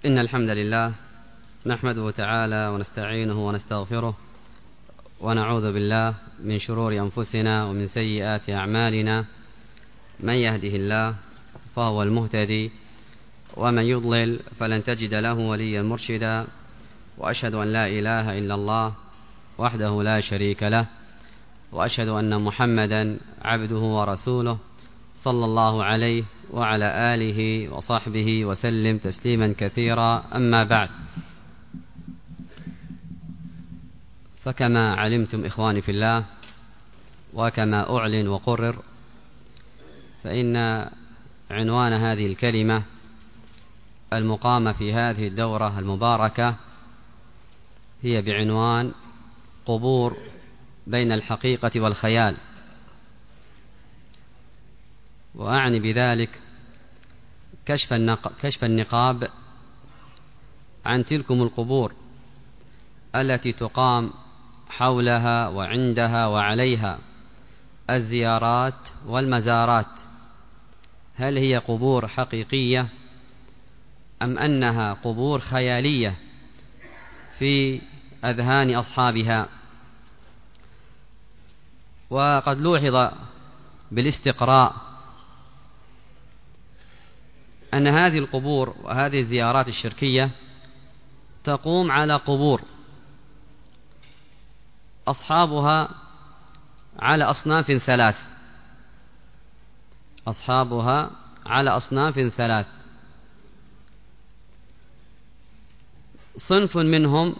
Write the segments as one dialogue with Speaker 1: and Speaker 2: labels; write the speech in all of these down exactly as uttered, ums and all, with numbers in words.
Speaker 1: إن الحمد لله نحمده تعالى ونستعينه ونستغفره ونعوذ بالله من شرور أنفسنا ومن سيئات أعمالنا. من يهده الله فهو المهتدي ومن يضلل فلن تجد له وليا مرشدا، وأشهد أن لا إله إلا الله وحده لا شريك له، وأشهد أن محمدا عبده ورسوله صلى الله عليه وعلى آله وصحبه وسلم تسليما كثيرا. أما بعد، فكما علمتم إخواني في الله وكما أعلن وقرر، فإن عنوان هذه الكلمة المقامة في هذه الدورة المباركة هي بعنوان قبور بين الحقيقة والخيال. وأعني بذلك كشف, النق... كشف النقاب عن تلكم القبور التي تقام حولها وعندها وعليها الزيارات والمزارات. هل هي قبور حقيقية أم أنها قبور خيالية في أذهان أصحابها؟ وقد لوحظ بالاستقراء أن هذه القبور وهذه الزيارات الشركية تقوم على قبور أصحابها على أصناف ثلاث أصحابها على أصناف ثلاث صنف منهم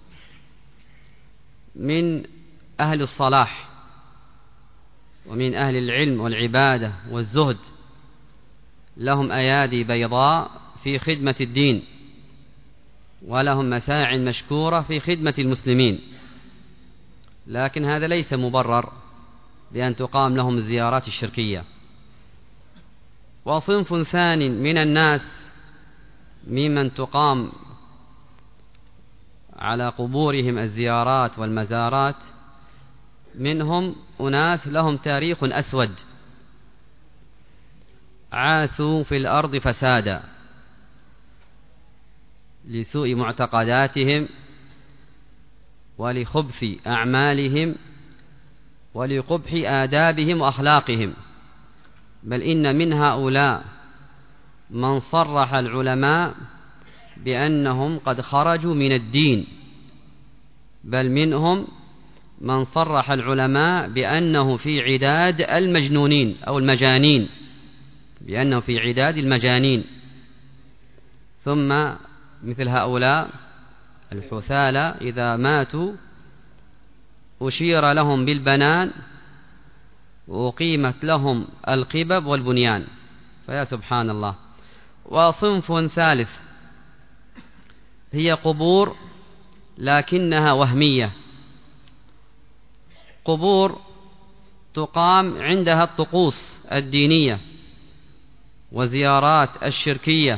Speaker 1: من أهل الصلاح ومن أهل العلم والعبادة والزهد، لهم أيادي بيضاء في خدمة الدين، ولهم مساع مشكورة في خدمة المسلمين، لكن هذا ليس مبرر بأن تقام لهم الزيارات الشركية. وصنف ثاني من الناس ممن تقام على قبورهم الزيارات والمزارات، منهم أناس لهم تاريخ أسود، عاثوا في الأرض فسادا لسوء معتقداتهم ولخبث أعمالهم ولقبح آدابهم وأخلاقهم. بل إن من هؤلاء من صرح العلماء بأنهم قد خرجوا من الدين، بل منهم من صرح العلماء بأنه في عداد المجنونين أو المجانين، بأنه في عداد المجانين. ثم مثل هؤلاء الحثالة إذا ماتوا أشير لهم بالبنان وأقيمت لهم القبب والبنيان، فيا سبحان الله. وصنف ثالث هي قبور لكنها وهمية، قبور تقام عندها الطقوس الدينية وزيارات الشركية،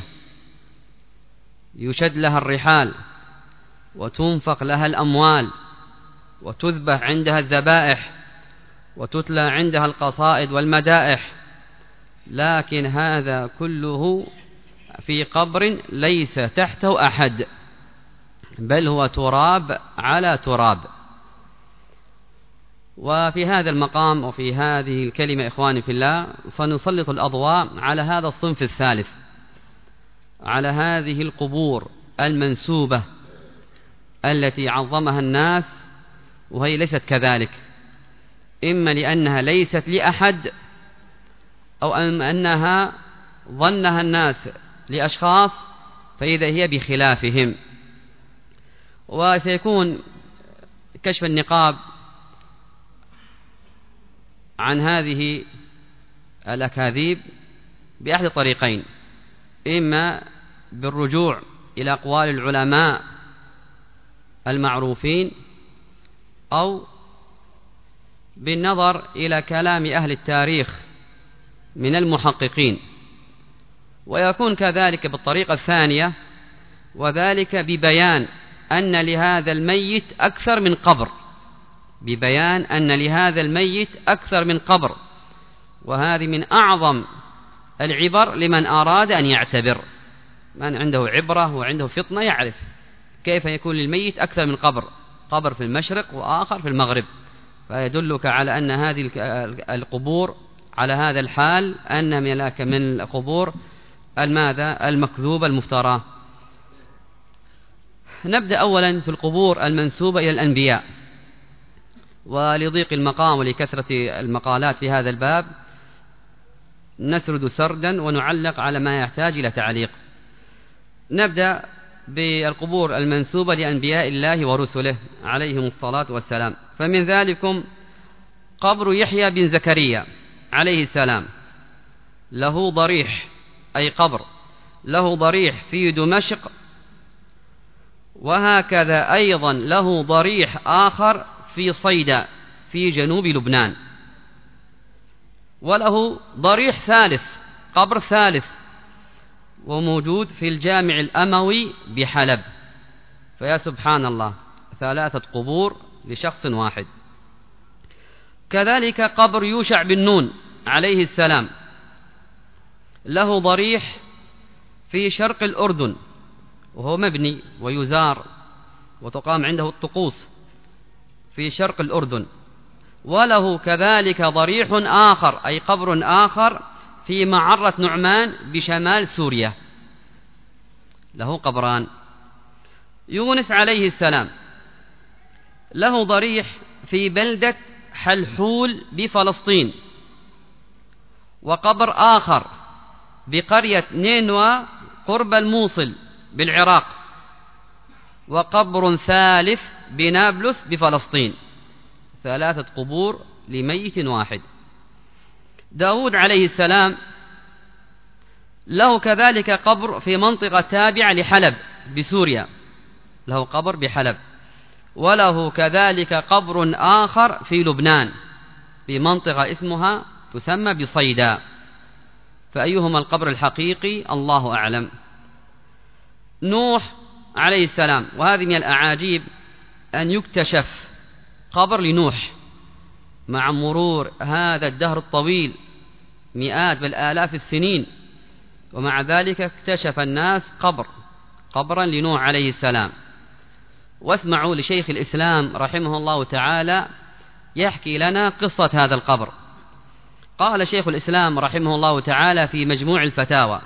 Speaker 1: يشد لها الرحال وتنفق لها الأموال وتذبح عندها الذبائح وتتلى عندها القصائد والمدائح، لكن هذا كله في قبر ليس تحته أحد، بل هو تراب على تراب. وفي هذا المقام وفي هذه الكلمة إخواني في الله سنسلط الأضواء على هذا الصنف الثالث، على هذه القبور المنسوبة التي عظمها الناس وهي ليست كذلك، إما لأنها ليست لأحد أو أنها ظنها الناس لأشخاص فإذا هي بخلافهم. وسيكون كشف النقاب عن هذه الأكاذيب بأحد طريقين، إما بالرجوع إلى أقوال العلماء المعروفين، أو بالنظر إلى كلام أهل التاريخ من المحققين. ويكون كذلك بالطريقة الثانية، وذلك ببيان أن لهذا الميت أكثر من قبر، ببيان أن لهذا الميت أكثر من قبر، وهذه من أعظم العبر لمن أراد أن يعتبر. من عنده عبرة وعنده فطنة يعرف كيف يكون للميت أكثر من قبر، قبر في المشرق وآخر في المغرب، فيدلك على أن هذه القبور على هذا الحال أن من القبور الماذا المكذوبة المفترى. نبدأ أولا في القبور المنسوبة إلى الأنبياء، ولضيق المقام ولكثرة المقالات في هذا الباب نسرد سردا ونعلق على ما يحتاج إلى تعليق. نبدأ بالقبور المنسوبة لأنبياء الله ورسله عليهم الصلاة والسلام. فمن ذلكم قبر يحيى بن زكريا عليه السلام، له ضريح أي قبر له ضريح في دمشق، وهكذا أيضا له ضريح آخر في صيدا في جنوب لبنان، وله ضريح ثالث قبر ثالث وموجود في الجامع الأموي بحلب. فيا سبحان الله، ثلاثة قبور لشخص واحد. كذلك قبر يوشع بن نون عليه السلام، له ضريح في شرق الأردن وهو مبني ويزار وتقام عنده الطقوس في شرق الأردن، وله كذلك ضريح آخر أي قبر آخر في معرة نعمان بشمال سوريا، له قبران. يونس عليه السلام له ضريح في بلدة حلحول بفلسطين، وقبر آخر بقرية نينوى قرب الموصل بالعراق، وقبر ثالث بنابلس بفلسطين. ثلاثة قبور لميت واحد. داود عليه السلام له كذلك قبر في منطقة تابعة لحلب بسوريا، له قبر بحلب، وله كذلك قبر آخر في لبنان بمنطقة اسمها تسمى بصيدا، فأيهما القبر الحقيقي الله أعلم. نوح عليه السلام، وهذه من الأعاجيب أن يكتشف قبر لنوح مع مرور هذا الدهر الطويل مئات بل آلاف السنين، ومع ذلك اكتشف الناس قبر قبرا لنوح عليه السلام. واسمعوا لشيخ الإسلام رحمه الله تعالى يحكي لنا قصة هذا القبر. قال شيخ الإسلام رحمه الله تعالى في مجموع الفتاوى،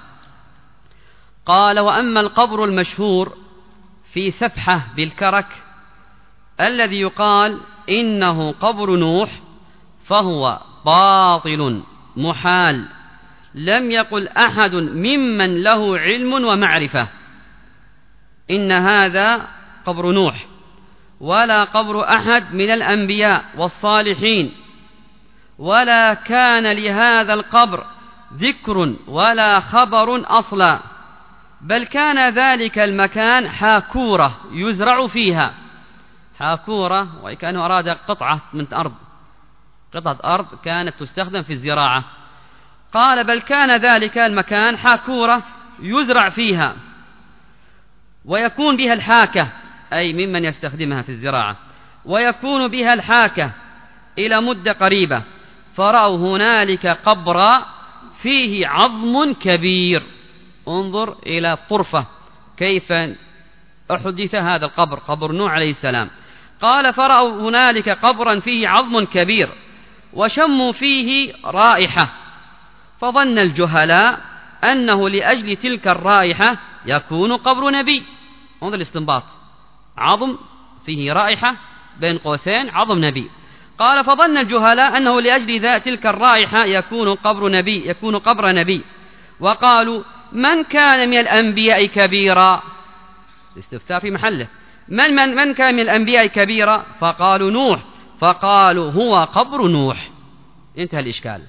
Speaker 1: قال: وأما القبر المشهور في سفحة بالكرك الذي يقال إنه قبر نوح فهو باطل محال، لم يقل أحد ممن له علم ومعرفة إن هذا قبر نوح، ولا قبر أحد من الأنبياء والصالحين، ولا كان لهذا القبر ذكر ولا خبر أصلا، بل كان ذلك المكان حاكورة يزرع فيها. حاكورة وكأنه أراد قطعة من أرض، قطعة أرض كانت تستخدم في الزراعة. قال: بل كان ذلك المكان حاكورة يزرع فيها، ويكون بها الحاكة أي ممن يستخدمها في الزراعة، ويكون بها الحاكة إلى مدة قريبة، فرأوا هنالك قبرا فيه عظم كبير. انظر إلى طرفة كيف أحدث هذا القبر، قبر نوح عليه السلام. قال: فرأوا هنالك قبرا فيه عظم كبير وشموا فيه رائحة، فظن الجهلاء أنه لأجل تلك الرائحة يكون قبر نبي. انظر الاستنباط، عظم فيه رائحة بين قوسين عظم نبي. قال: فظن الجهلاء أنه لأجل تلك الرائحة يكون قبر نبي يكون قبر نبي وقالوا: من كان من الأنبياء كبيرا؟ الاستفسار في محله، من, من, من كان من الأنبياء كبيرا؟ فقالوا: نوح. فقالوا: هو قبر نوح. انتهى الإشكال.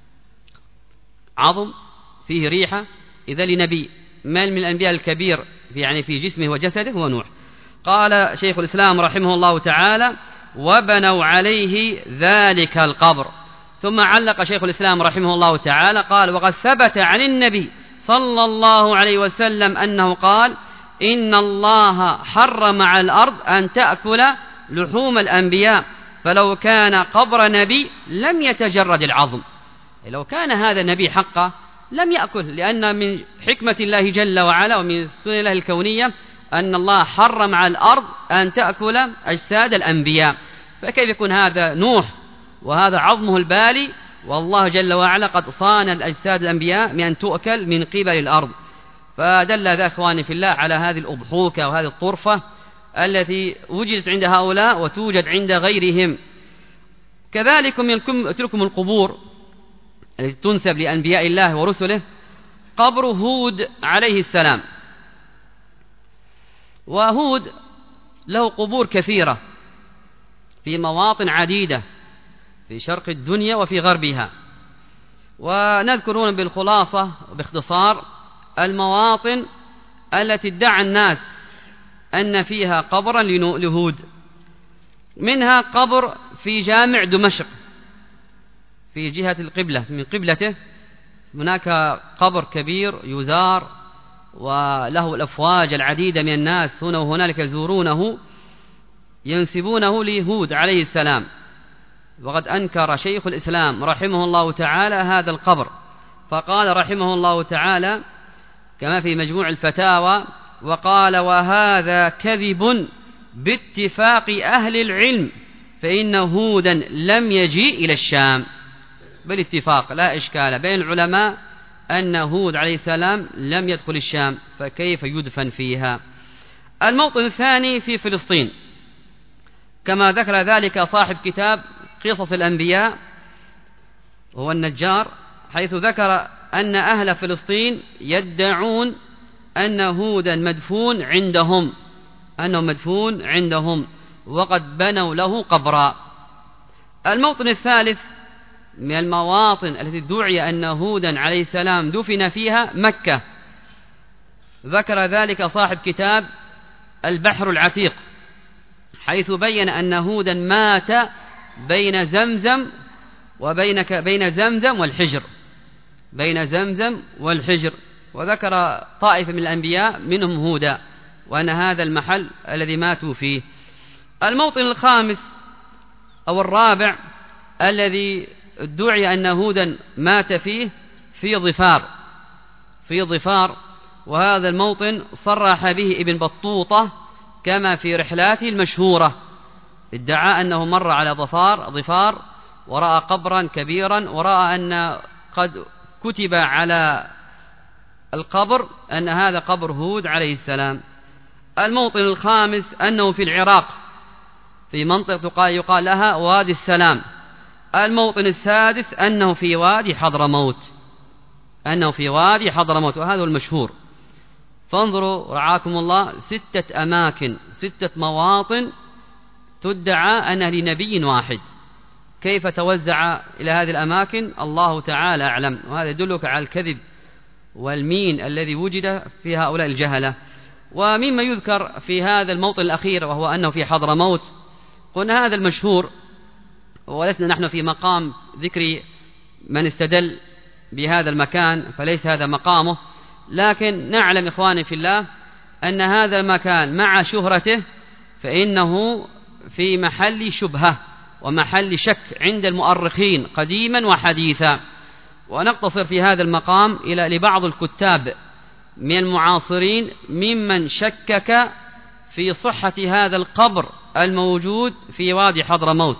Speaker 1: عظم فيه ريحة، إذا لنبي. من من الأنبياء الكبير في يعني في جسمه وجسده؟ هو نوح. قال شيخ الإسلام رحمه الله تعالى: وبنوا عليه ذلك القبر. ثم علق شيخ الإسلام رحمه الله تعالى قال: وقد ثبت عن النبي صلى الله عليه وسلم أنه قال: إن الله حرم على الأرض أن تأكل لحوم الأنبياء، فلو كان قبر نبي لم يتجرد العظم. لو كان هذا نبي حقا لم يأكل، لأن من حكمة الله جل وعلا ومن سنن الله الكونية أن الله حرم على الأرض أن تأكل أجساد الأنبياء، فكيف يكون هذا نوح وهذا عظمه البالي والله جل وعلا قد صان الأجساد الأنبياء من أن تؤكل من قبل الأرض؟ فدل ذا إخواني في الله على هذه الأضحوكة وهذه الطرفة التي وجدت عند هؤلاء وتوجد عند غيرهم. كذلك من تلكم القبور التي تنسب لأنبياء الله ورسله قبر هود عليه السلام. وهود له قبور كثيرة في مواطن عديدة في شرق الدنيا وفي غربها، ونذكرون بالخلاصة باختصار المواطن التي ادعى الناس أن فيها قبرا لهود. منها قبر في جامع دمشق في جهة القبلة، من قبلته هناك قبر كبير يزار وله الأفواج العديدة من الناس هنا وهنالك يزورونه ينسبونه لهود عليه السلام. وقد أنكر شيخ الإسلام رحمه الله تعالى هذا القبر، فقال رحمه الله تعالى كما في مجموع الفتاوى وقال: وهذا كذب باتفاق أهل العلم، فإن هودا لم يجيء إلى الشام. بالاتفاق لا إشكال بين العلماء أن هود عليه السلام لم يدخل الشام، فكيف يدفن فيها؟ الموطن الثاني في فلسطين، كما ذكر ذلك صاحب كتاب قصص الأنبياء هو النجار، حيث ذكر أن أهل فلسطين يدعون أن هودا مدفون عندهم أنه مدفون عندهم وقد بنوا له قبرا. الموطن الثالث من المواطن التي ادعي أن هودا عليه السلام دفن فيها مكة، ذكر ذلك صاحب كتاب البحر العتيق، حيث بين أن هودا مات بين زمزم وبين بين زمزم والحجر بين زمزم والحجر وذكر طائفة من الأنبياء منهم هودا، وأن هذا المحل الذي ماتوا فيه. الموطن الخامس أو الرابع الذي ادعي أن هودا مات فيه في ظفار في ظفار وهذا الموطن صرح به ابن بطوطة كما في رحلاته المشهورة، ادعى أنه مر على ظفار ظفار ورأى قبرا كبيرا ورأى أن قد كتب على القبر أن هذا قبر هود عليه السلام. الموطن الخامس أنه في العراق في منطقة يقال لها وادي السلام. الموطن السادس أنه في وادي حضرموت أنه في وادي حضرموت وهذا المشهور. فانظروا رعاكم الله ستة أماكن ستة مواطن تدعى أنها لنبي واحد، كيف توزع إلى هذه الأماكن الله تعالى أعلم، وهذا يدلك على الكذب والمين الذي وجد في هؤلاء الجهلة. ومما يذكر في هذا الموطن الأخير وهو أنه في حضرموت، قلنا هذا المشهور ولسنا نحن في مقام ذكر من استدل بهذا المكان فليس هذا مقامه، لكن نعلم إخواني في الله أن هذا المكان مع شهرته فإنه في محل شبهة ومحل شك عند المؤرخين قديما وحديثا. ونقتصر في هذا المقام إلى لبعض الكتاب من المعاصرين ممن شكك في صحة هذا القبر الموجود في وادي حضرموت،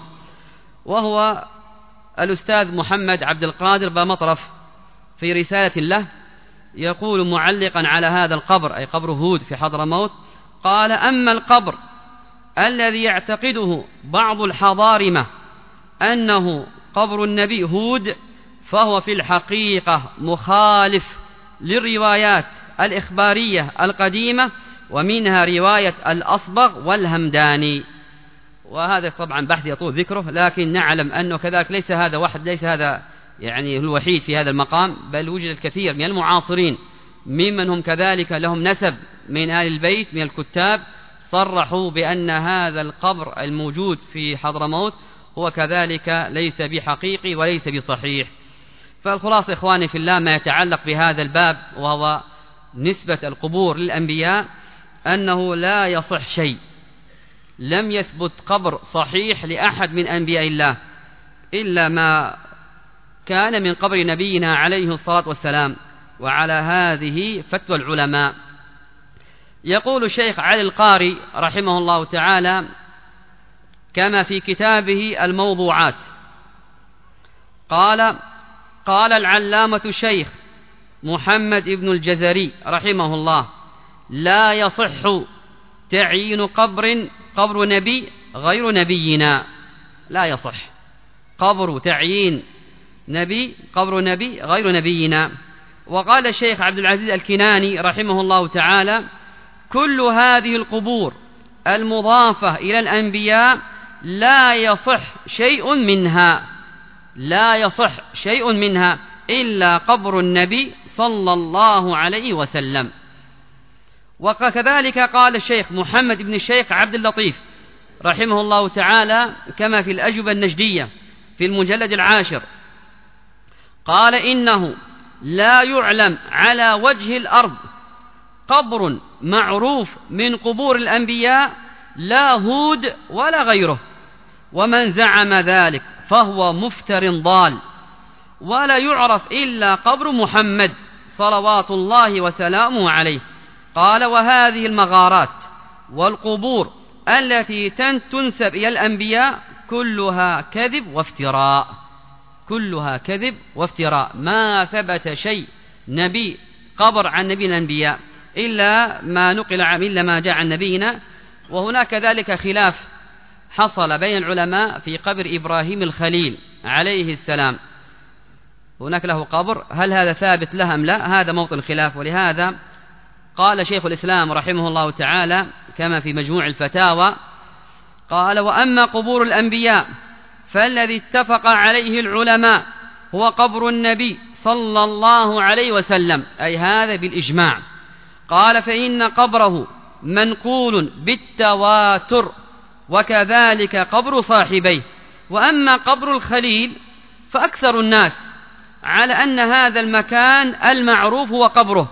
Speaker 1: وهو الأستاذ محمد عبد القادر بامطرف في رسالة له يقول معلقا على هذا القبر أي قبر هود في حضرموت، قال: أما القبر الذي يعتقده بعض الحضارمة أنه قبر النبي هود فهو في الحقيقة مخالف للروايات الإخبارية القديمة، ومنها رواية الأصبغ والهمداني. وهذا طبعا بحث يطول ذكره، لكن نعلم أنه كذلك ليس هذا واحد ليس هذا يعني الوحيد في هذا المقام، بل وجد الكثير من المعاصرين ممن هم كذلك لهم نسب من آل البيت من الكتاب صرحوا بأن هذا القبر الموجود في حضرموت هو كذلك ليس بحقيقي وليس بصحيح. فالخلاصة إخواني في الله ما يتعلق بهذا الباب وهو نسبة القبور للأنبياء أنه لا يصح شيء، لم يثبت قبر صحيح لأحد من أنبياء الله إلا ما كان من قبر نبينا عليه الصلاة والسلام. وعلى هذه فتوى العلماء. يقول الشيخ علي القاري رحمه الله تعالى كما في كتابه الموضوعات، قال قال العلامة الشيخ محمد بن الجزري رحمه الله: لا يصح تعيين قبر قبر نبي غير نبينا، لا يصح قبر تعيين نبي قبر نبي غير نبينا. وقال الشيخ عبد العزيز الكناني رحمه الله تعالى: كل هذه القبور المضافة إلى الأنبياء لا يصح شيء منها لا يصح شيء منها إلا قبر النبي صلى الله عليه وسلم. وكذلك قال الشيخ محمد بن الشيخ عبد اللطيف رحمه الله تعالى كما في الأجوبة النجدية في المجلد العاشر، قال: إنه لا يعلم على وجه الأرض قبر معروف من قبور الأنبياء لا هود ولا غيره، ومن زعم ذلك فهو مفتر ضال، ولا يعرف إلا قبر محمد صلوات الله وسلامه عليه. قال: وهذه المغارات والقبور التي تنسب إلى الأنبياء كلها كذب وافتراء كلها كذب وافتراء ما ثبت شيء نبي قبر عن نبي الأنبياء إلا ما نقل إلا ما جاء عن نبينا. وهناك ذلك خلاف حصل بين العلماء في قبر إبراهيم الخليل عليه السلام، هناك له قبر، هل هذا ثابت له أم لا؟ هذا موطن خلاف. ولهذا قال شيخ الإسلام رحمه الله تعالى كما في مجموع الفتاوى، قال: وأما قبور الأنبياء فالذي اتفق عليه العلماء هو قبر النبي صلى الله عليه وسلم، أي هذا بالإجماع. قال: فإن قبره منقول بالتواتر، وكذلك قبر صاحبيه. وأما قبر الخليل فأكثر الناس على أن هذا المكان المعروف هو قبره،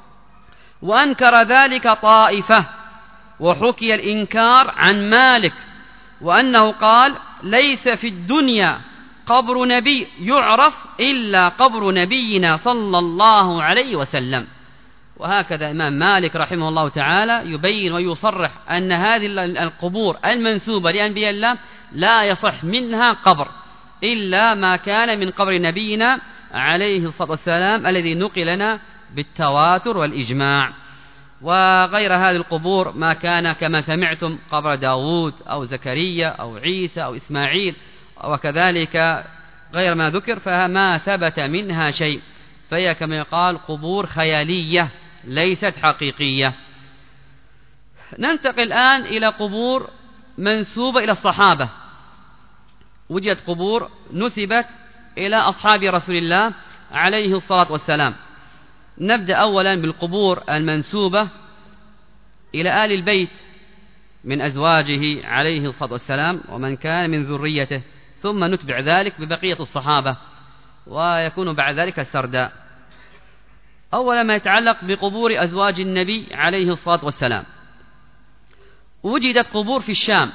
Speaker 1: وأنكر ذلك طائفة. وحكي الإنكار عن مالك، وأنه قال: ليس في الدنيا قبر نبي يعرف إلا قبر نبينا صلى الله عليه وسلم. وهكذا إمام مالك رحمه الله تعالى يبين ويصرح أن هذه القبور المنسوبة لأنبياء الله لا يصح منها قبر إلا ما كان من قبر نبينا عليه الصلاة والسلام الذي نقل لنا بالتواتر والإجماع. وغير هذه القبور ما كان كما سمعتم قبر داود أو زكريا أو عيسى أو إسماعيل، وكذلك غير ما ذكر فما ثبت منها شيء، فهي كما يقال قبور خيالية ليست حقيقية. ننتقل الآن إلى قبور منسوبة إلى الصحابة. وجدت قبور نسبت إلى أصحاب رسول الله عليه الصلاة والسلام. نبدأ أولا بالقبور المنسوبة إلى آل البيت من أزواجه عليه الصلاة والسلام ومن كان من ذريته، ثم نتبع ذلك ببقية الصحابة، ويكون بعد ذلك السرداء. أولا ما يتعلق بقبور أزواج النبي عليه الصلاة والسلام. وجدت قبور في الشام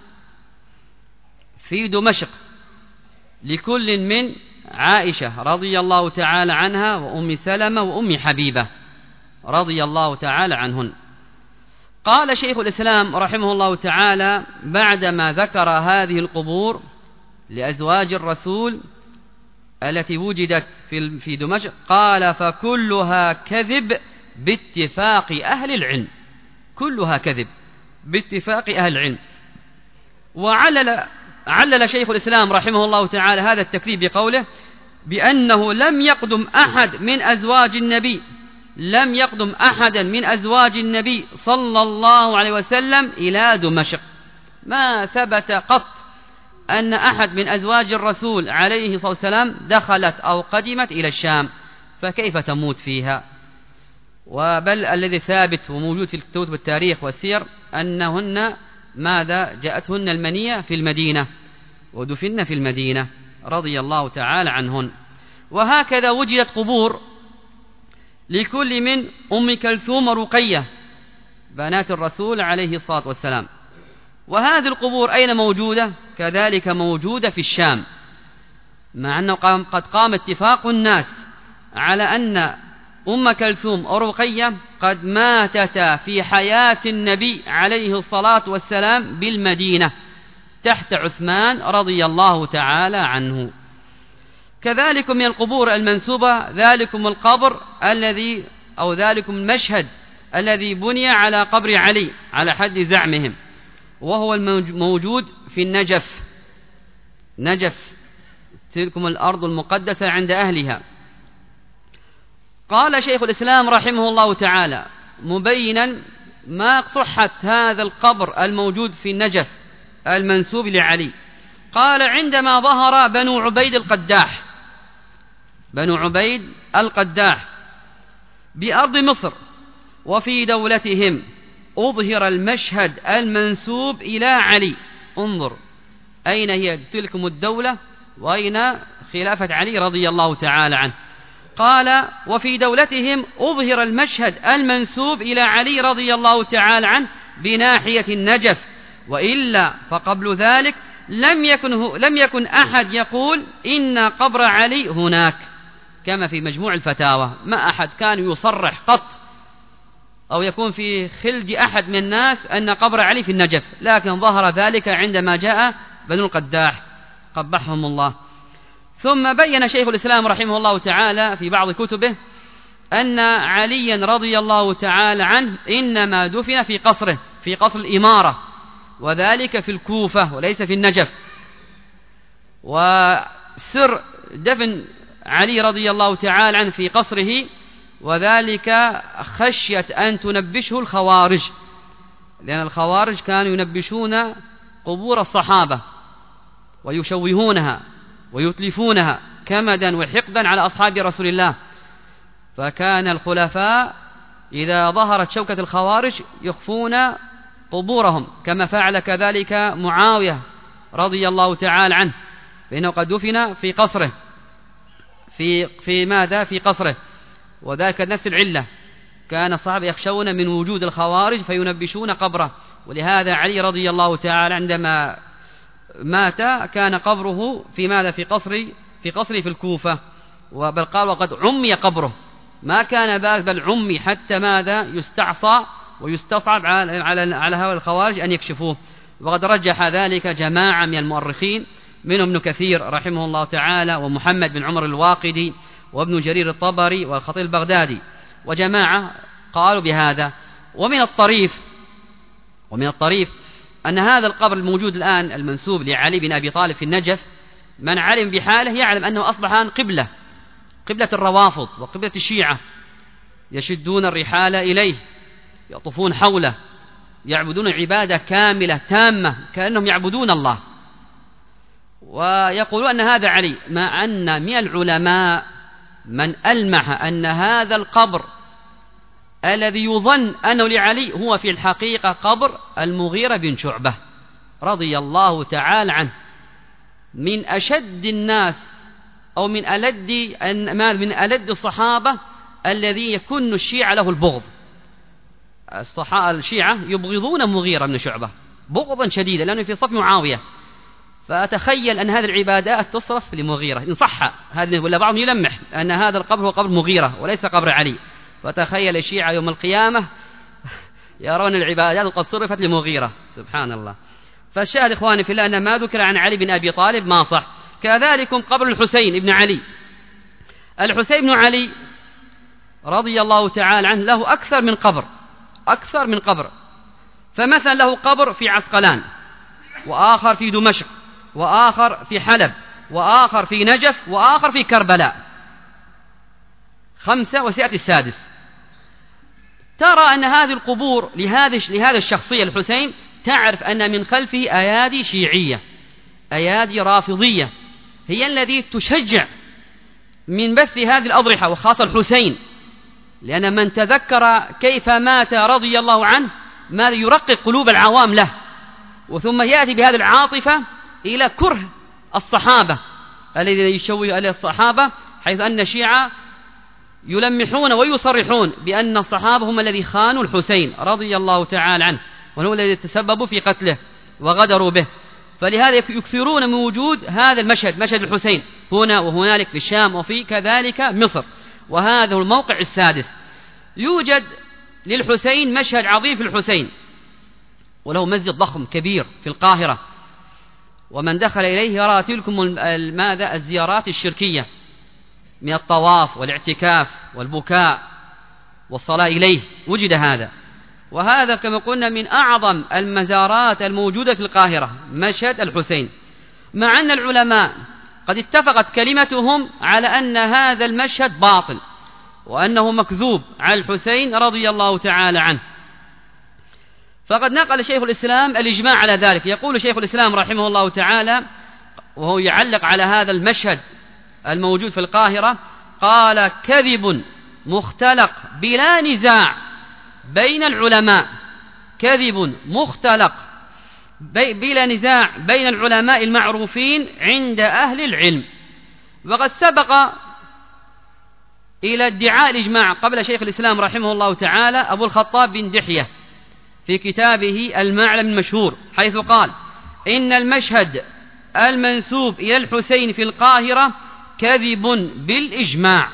Speaker 1: في دمشق لكل من عائشة رضي الله تعالى عنها وأم سلمة وأم حبيبة رضي الله تعالى عنهن. قال شيخ الإسلام رحمه الله تعالى بعدما ذكر هذه القبور لأزواج الرسول التي وجدت في دمشق، قال: فكلها كذب باتفاق أهل العلم، كلها كذب باتفاق أهل العلم. وعلل علل شيخ الإسلام رحمه الله تعالى هذا التكذيب بقوله بأنه لم يقدم أحد من أزواج النبي لم يقدم أحدا من أزواج النبي صلى الله عليه وسلم إلى دمشق، ما ثبت قط أن أحد من أزواج الرسول عليه الصلاة والسلام دخلت أو قدمت إلى الشام، فكيف تموت فيها؟ وبل الذي ثابت وموجود في الكتب والتاريخ والسير أنهن ماذا جاءتهن المنية في المدينة ودفن في المدينة رضي الله تعالى عنهن. وهكذا وجدت قبور لكل من أم كلثوم ورقية بنات الرسول عليه الصلاة والسلام. وهذه القبور أين موجودة؟ كذلك موجودة في الشام، مع أنه قد قام اتفاق الناس على أن أم كلثوم ورقية قد ماتتا في حياة النبي عليه الصلاة والسلام بالمدينة تحت عثمان رضي الله تعالى عنه. كذلك من القبور المنسوبة ذلكم القبر الذي أو ذلكم المشهد الذي بني على قبر علي على حد زعمهم، وهو الموجود في النجف. نجف تلكم الأرض المقدسة عند أهلها. قال شيخ الإسلام رحمه الله تعالى مبينا ما صحة هذا القبر الموجود في النجف المنسوب لعلي، قال عندما ظهر بنو عبيد القداح بنو عبيد القداح بأرض مصر وفي دولتهم أظهر المشهد المنسوب إلى علي. انظر أين هي تلكم الدولة وأين خلافة علي رضي الله تعالى عنه. قال وفي دولتهم أظهر المشهد المنسوب إلى علي رضي الله تعالى عنه بناحية النجف، وإلا فقبل ذلك لم يكن, لم يكن أحد يقول إن قبر علي هناك، كما في مجموع الفتاوى. ما أحد كان يصرح قط أو يكون في خلد أحد من الناس أن قبر علي في النجف، لكن ظهر ذلك عندما جاء بنو القداح قبحهم الله. ثم بين شيخ الإسلام رحمه الله تعالى في بعض كتبه أن عليا رضي الله تعالى عنه إنما دفن في قصره في قصر الإمارة، وذلك في الكوفة وليس في النجف. وسر دفن علي رضي الله تعالى عنه في قصره وذلك خشية أن تنبشه الخوارج، لأن الخوارج كانوا ينبشون قبور الصحابة ويشوهونها ويتلفونها كمدا وحقدا على أصحاب رسول الله، فكان الخلفاء إذا ظهرت شوكة الخوارج يخفون قبورهم، كما فعل كذلك معاوية رضي الله تعالى عنه، فإنه قد دفن في قصره في في ماذا في قصره، وذلك نفس العلة، كان الصحابة يخشون من وجود الخوارج فينبشون قبره. ولهذا علي رضي الله تعالى عندما مات كان قبره في ماذا في قصر في قصر في الكوفة، وبل قال وقد عمي قبره، ما كان بال بل عمي حتى ماذا يستعصى ويستصعب على على على هؤلاء الخوارج أن يكشفوه. وقد رجح ذلك جماعة من المؤرخين منهم ابن كثير رحمه الله تعالى ومحمد بن عمر الواقدي وابن جرير الطبري والخطيب البغدادي، وجماعة قالوا بهذا. ومن الطريف ومن الطريف أن هذا القبر الموجود الآن المنسوب لعلي بن أبي طالب في النجف، من علم بحاله يعلم أنه أصبح الآن قبلة قبلة الروافض وقبلة الشيعة، يشدون الرحال إليه، يطوفون حوله، يعبدون عبادة كاملة تامة كأنهم يعبدون الله، ويقولون أن هذا علي، مع أن من العلماء من ألمح أن هذا القبر الذي يظن أنه لعلي هو في الحقيقة قبر المغيرة بن شعبة رضي الله تعالى عنه، من أشد الناس أو من ألد من ألد الصحابة الذي يكن الشيعة له البغض. الشيعة يبغضون مغيرة بن شعبة بغضا شديدا لأنه في صف معاوية، فأتخيل أن هذه العبادات تصرف لمغيرة إن صح هذا، ولا بعضهم يلمح أن هذا القبر هو قبر مغيرة وليس قبر علي، فتخيل الشيعة يوم القيامة يرون العبادات قد صرفت لمغيرة، سبحان الله. فالشاهد إخواني في الله أن ما ذكر عن علي بن أبي طالب ما صح. كذلك قبر الحسين بن علي. الحسين بن علي رضي الله تعالى عنه له أكثر من قبر أكثر من قبر فمثلا له قبر في عسقلان، وآخر في دمشق، وآخر في حلب، وآخر في نجف، وآخر في كربلاء، خمسة وسيأتي السادس. ترى أن هذه القبور لهذه لهذا الشخصية الحسين تعرف أن من خلفه أيادي شيعية أيادي رافضية هي الذي تشجع من بث هذه الأضرحة، وخاصة الحسين، لأن من تذكر كيف مات رضي الله عنه ما يرقق قلوب العوام له، وثم يأتي بهذه العاطفة إلى كره الصحابة الذي يشوه عليه الصحابة، حيث أن الشيعة يلمحون ويصرحون بأن الصحابة هم الذي خانوا الحسين رضي الله تعالى عنه، وهم الذي تسببوا في قتله وغدروا به. فلهذا يكثرون من وجود هذا المشهد، مشهد الحسين، هنا وهنالك في الشام وفي كذلك مصر. وهذا هو الموقع السادس. يوجد للحسين مشهد عظيم في الحسين، وله مسجد ضخم كبير في القاهرة، ومن دخل إليه يرى تلكم ماذا الزيارات الشركية من الطواف والاعتكاف والبكاء والصلاة إليه، وجد هذا. وهذا كما قلنا من أعظم المزارات الموجودة في القاهرة، مشهد الحسين، مع أن العلماء قد اتفقت كلمتهم على أن هذا المشهد باطل وأنه مكذوب على الحسين رضي الله تعالى عنه. فقد نقل شيخ الإسلام الإجماع على ذلك. يقول شيخ الإسلام رحمه الله تعالى وهو يعلق على هذا المشهد الموجود في القاهرة، قال: كذب مختلق بلا نزاع بين العلماء، كذب مختلق بلا نزاع بين العلماء المعروفين عند أهل العلم. وقد سبق إلى ادعاء الإجماع قبل شيخ الإسلام رحمه الله تعالى أبو الخطاب بن دحية في كتابه المعلم المشهور، حيث قال: إن المشهد المنسوب إلى الحسين في القاهرة كذب بالإجماع.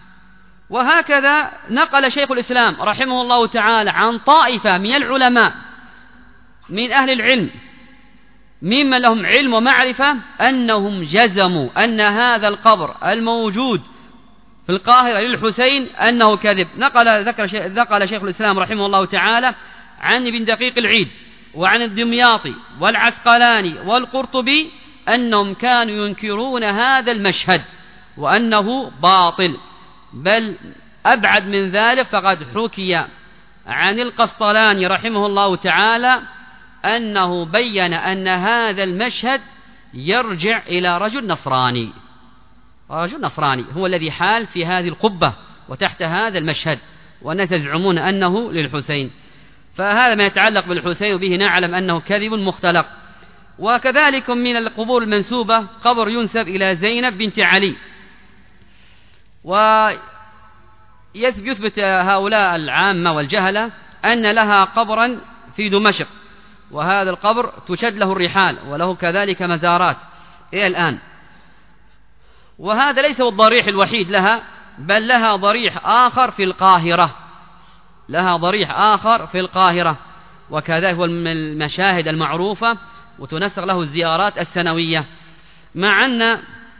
Speaker 1: وهكذا نقل شيخ الإسلام رحمه الله تعالى عن طائفة من العلماء من أهل العلم ممن لهم علم ومعرفة أنهم جزموا أن هذا القبر الموجود في القاهرة للحسين أنه كذب. نقل ذكر نقل شيخ الإسلام رحمه الله تعالى عن ابن دقيق العيد وعن الدمياطي والعسقلاني والقرطبي أنهم كانوا ينكرون هذا المشهد وأنه باطل. بل أبعد من ذلك، فقد حكي عن القسطلاني رحمه الله تعالى أنه بين أن هذا المشهد يرجع إلى رجل نصراني، رجل نصراني هو الذي حال في هذه القبة وتحت هذا المشهد، والناس يزعمون أنه للحسين. فهذا ما يتعلق بالحسين، وبه نعلم أنه كذب مختلق. وكذلك من القبور المنسوبة قبر ينسب إلى زينب بنت علي، ويثبت هؤلاء العامة والجهلة أن لها قبرا في دمشق، وهذا القبر تشد له الرحال وله كذلك مزارات إلى الآن. وهذا ليس هو الضريح الوحيد لها، بل لها ضريح آخر في القاهرة، لها ضريح آخر في القاهرة، وكذلك هو من المشاهد المعروفة وتنسق له الزيارات السنوية. مع أن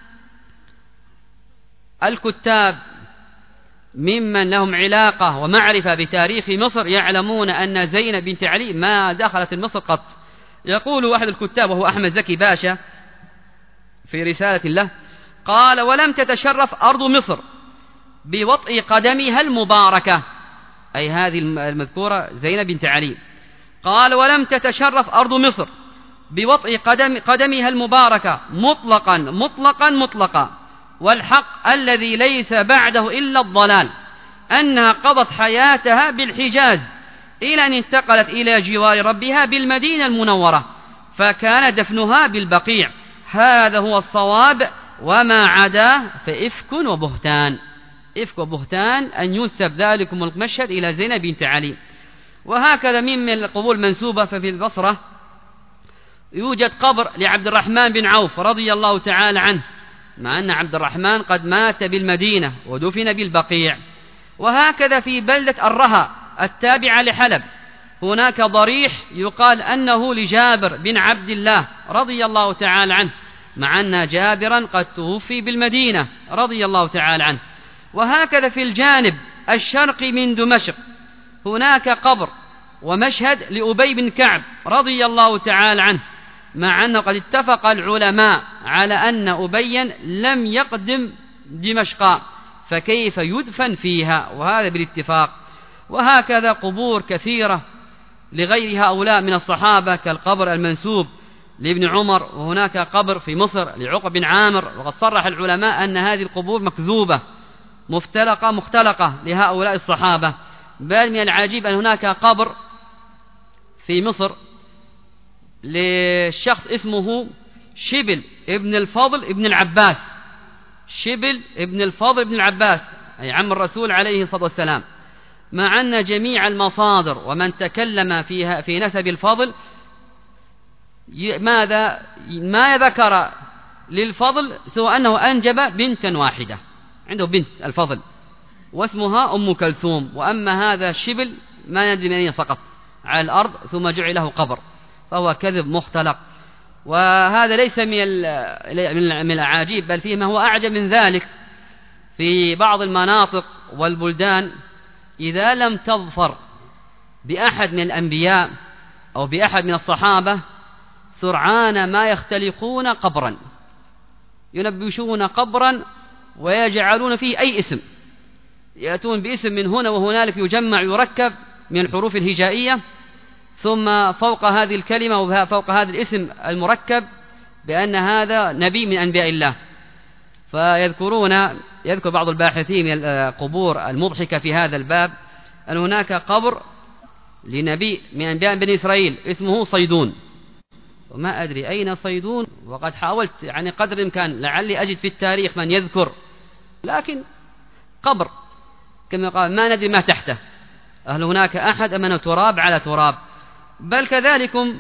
Speaker 1: الكتاب ممن لهم علاقة ومعرفة بتاريخ مصر يعلمون أن زينب بنت علي ما دخلت مصر قط. يقول أحد الكتاب وهو أحمد زكي باشا في رسالة له، قال: ولم تتشرف أرض مصر بوطئ قدمها المباركة، أي هذه المذكورة زينب بنت علي. قال: ولم تتشرف أرض مصر بوطئ قدم قدمها المباركة مطلقا مطلقا مطلقا، والحق الذي ليس بعده إلا الضلال أنها قضت حياتها بالحجاز إلى أن انتقلت إلى جوار ربها بالمدينة المنورة، فكان دفنها بالبقيع. هذا هو الصواب، وما عداه فإفك وبهتان. إفك وبهتان أن ينسب ذلكم المشهد إلى زينب بنت علي. وهكذا من القبور المنسوبة ففي البصرة يوجد قبر لعبد الرحمن بن عوف رضي الله تعالى عنه، مع أن عبد الرحمن قد مات بالمدينة ودفن بالبقيع. وهكذا في بلدة الرها التابعة لحلب هناك ضريح يقال أنه لجابر بن عبد الله رضي الله تعالى عنه، مع أن جابرا قد توفي بالمدينة رضي الله تعالى عنه. وهكذا في الجانب الشرقي من دمشق هناك قبر ومشهد لأبي بن كعب رضي الله تعالى عنه، مع أنه قد اتفق العلماء على أن أبيا لم يقدم دمشق، فكيف يدفن فيها؟ وهذا بالاتفاق. وهكذا قبور كثيرة لغير هؤلاء من الصحابة كالقبر المنسوب لابن عمر، وهناك قبر في مصر لعقب بن عامر. وقد صرح العلماء أن هذه القبور مكذوبة مفتلقة مختلقة لهؤلاء الصحابة. بل من العجيب أن هناك قبر في مصر لشخص اسمه شبل ابن الفضل ابن العباس، شبل ابن الفضل ابن العباس أي عم الرسول عليه الصلاة والسلام، مع أن جميع المصادر ومن تكلم فيها في نسب الفضل ماذا ما ذكر للفضل سوى أنه أنجب بنتا واحدة، عنده بنت الفضل واسمها أم كلثوم، وأما هذا الشبل ما ندري من أين سقط على الأرض ثم جعل له قبر، فهو كذب مختلق. وهذا ليس من الأعاجيب، بل فيه ما هو أعجب من ذلك. في بعض المناطق والبلدان إذا لم تظفر بأحد من الأنبياء أو بأحد من الصحابة سرعان ما يختلقون قبرا، ينبشون قبرا ويجعلون فيه أي اسم، يأتون باسم من هنا وهنالك يجمع يركب من الحروف الهجائية، ثم فوق هذه الكلمة وفوق هذا الاسم المركب بأن هذا نبي من أنبياء الله. فيذكرون يذكر بعض الباحثين من القبور المضحكة في هذا الباب أن هناك قبر لنبي من أنبياء بني إسرائيل اسمه صيدون، وما أدري أين صيدون، وقد حاولت يعني قدر الإمكان لعلي أجد في التاريخ من يذكر، لكن قبر كما قال ما ندري ما تحته، هل هناك أحد أم أنه تراب على تراب. بل كذلكم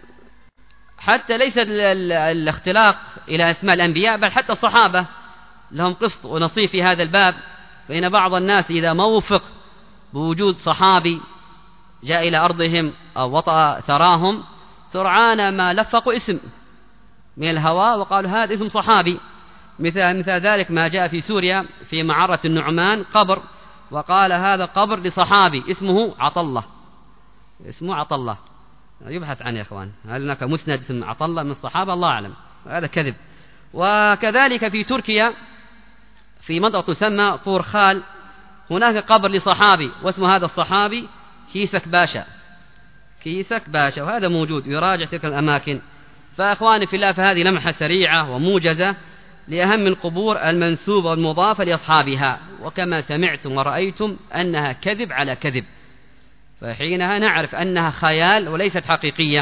Speaker 1: حتى ليس الاختلاق إلى أسماء الأنبياء، بل حتى الصحابة لهم قسط ونصيب في هذا الباب. فإن بعض الناس إذا ما وفق بوجود صحابي جاء إلى أرضهم أو وطأ ثراهم سرعان ما لفقوا اسم من الهواء وقالوا هذا اسم صحابي. مثال, مثال ذلك ما جاء في سوريا في معرة النعمان قبر، وقال هذا قبر لصحابي اسمه عطلة، اسمه عطلة، يبحث عنه يا إخوان، هل هناك مسند اسم عطلة من الصحابة؟ الله أعلم، هذا كذب. وكذلك في تركيا في منطقة تسمى طور خال هناك قبر لصحابي واسم هذا الصحابي كيسك باشا، كيسك باشا، وهذا موجود، يراجع تلك الأماكن. فأخواني في الله، فهذه لمحة سريعة وموجزة لأهم القبور المنسوبة والمضافة لأصحابها، وكما سمعتم ورأيتم أنها كذب على كذب، فحينها نعرف أنها خيال وليست حقيقية.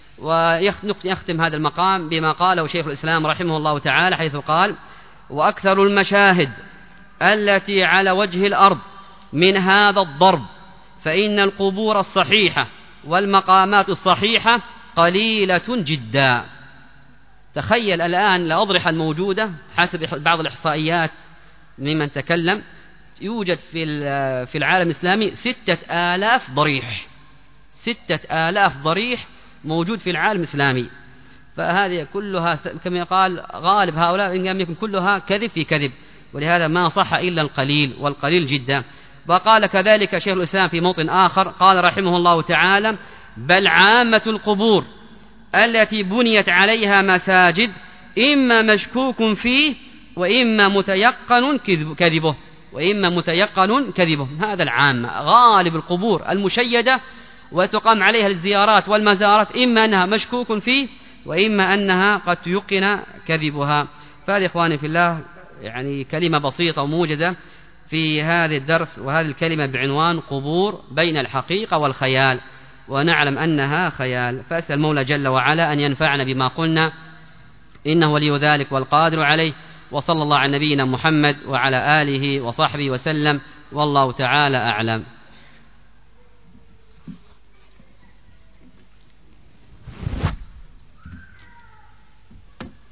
Speaker 1: ويختم هذا المقام بما قاله شيخ الإسلام رحمه الله تعالى، حيث قال: وأكثر المشاهد التي على وجه الأرض من هذا الضرب فإن القبور الصحيحة والمقامات الصحيحة قليلة جدا. تخيل الآن الأضرحة الموجودة حسب بعض الإحصائيات ممن تكلم يوجد في في العالم الإسلامي ستة آلاف ضريح، ستة آلاف ضريح موجود في العالم الإسلامي. فهذه كلها كما يقال غالب هؤلاء إن لم يكن كلها كذب في كذب، ولهذا ما صح إلا القليل والقليل جدا. وقال كذلك شيخ الإسلام في موطن آخر قال رحمه الله تعالى: بل عامة القبور التي بنيت عليها مساجد إما مشكوك فيه وإما متيقن كذبه، وإما متيقن كذبه. هذا العامة، غالب القبور المشيدة وتقام عليها الزيارات والمزارات إما أنها مشكوك فيه وإما أنها قد يقن كذبها. فهذه إخواني في الله يعني كلمة بسيطة وموجزة في هذا الدرس، وهذه الكلمة بعنوان قبور بين الحقيقة والخيال، ونعلم أنها خيال. فأسأل المولى جل وعلا أن ينفعنا بما قلنا، إنه ولي ذلك والقادر عليه. وصلى الله على نبينا محمد وعلى آله وصحبه وسلم، والله تعالى أعلم.